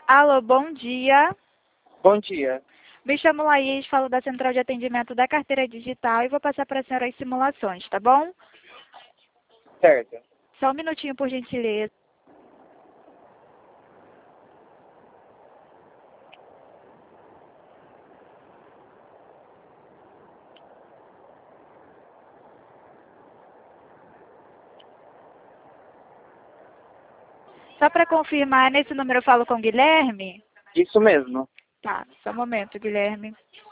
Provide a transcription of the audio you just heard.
Alô, bom dia. Bom dia. Me chamo Laís, falo da Central de Atendimento da Carteira Digital e vou passar para a senhora as simulações, tá bom? Certo. Só um minutinho, por gentileza. Só para confirmar, nesse número eu falo com o Guilherme? Isso mesmo. Tá, só um momento, Guilherme.